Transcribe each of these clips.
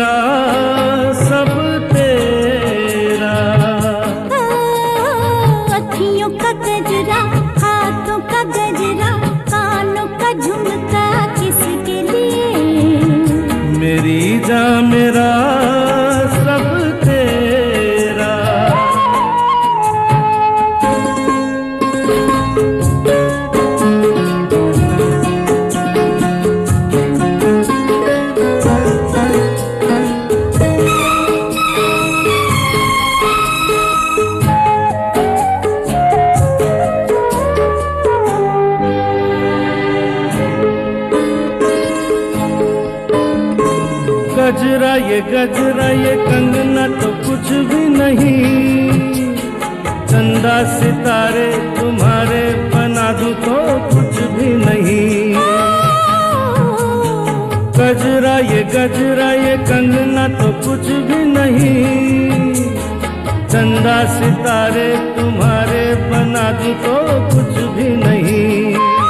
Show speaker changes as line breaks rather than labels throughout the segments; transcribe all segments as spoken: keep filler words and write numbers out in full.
मेरा सब तेरा।
अखियों का गजरा, हाथों का गजरा, कानों का झुमका किसके लिए?
मेरी जान मेरा सब तेरा। गजरा ये गजरा ये कंगना तो कुछ भी नहीं, चंदा सितारे तुम्हारे बना दूं तो कुछ भी नहीं। गजरा ये गजरा ये कंगना तो कुछ भी नहीं, चंदा सितारे तुम्हारे बना दूं तो कुछ भी नहीं।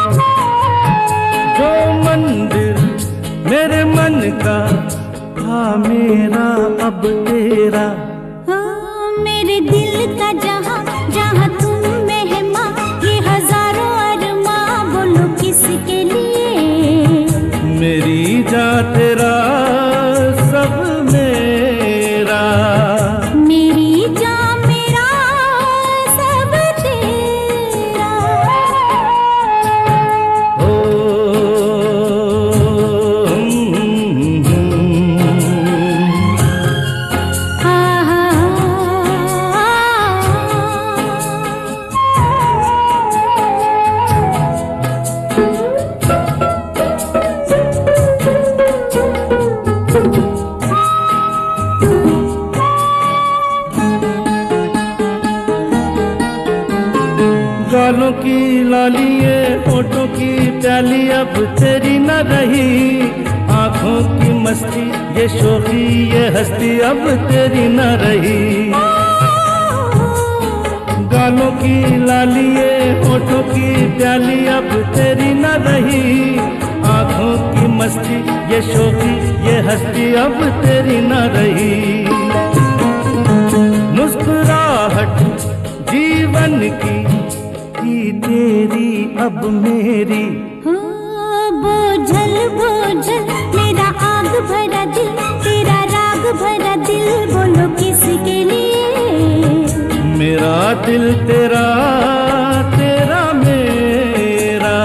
जो मंदिर मेरे मन का हाँ मेरा अब तेरा।
हाँ, मेरे दिल का जहाँ जहाँ तुम मेहमां, ये हजारों अरमां बोलो किसके लिए?
मेरी जान तेरा सब मेरा।
मेरी जान मेरा सब तेरा।
ओ गालों की लालिए होठों की प्याली अब तेरी न रही, आंखों की मस्ती ये शोखी ये हस्ती अब तेरी न रही। गालों की लालिए होठों की प्याली अब तेरी न रही, आंखों की मस्ती ये शोखी ये हस्ती अब तेरी न रही। मुस्कुराहट जीवन की की तेरी अब मेरी।
बोझल बोझल मेरा आग भरा दिल, तेरा राग भरा दिल बोलो किसके लिए?
मेरा दिल तेरा तेरा मेरा।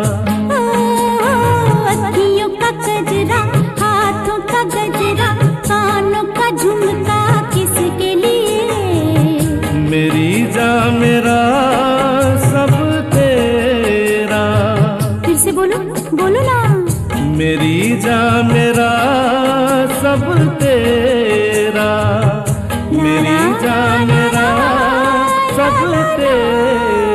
अखियों का गजरा, हाथों का गजरा, कानों का झुमका किसके लिए?
मेरी जान मेरा सब तेरा।
फिर से बोलो बोलो ना।
मेरी जान मेरा सब तेरा। मेरी जान मेरा सब तेरा।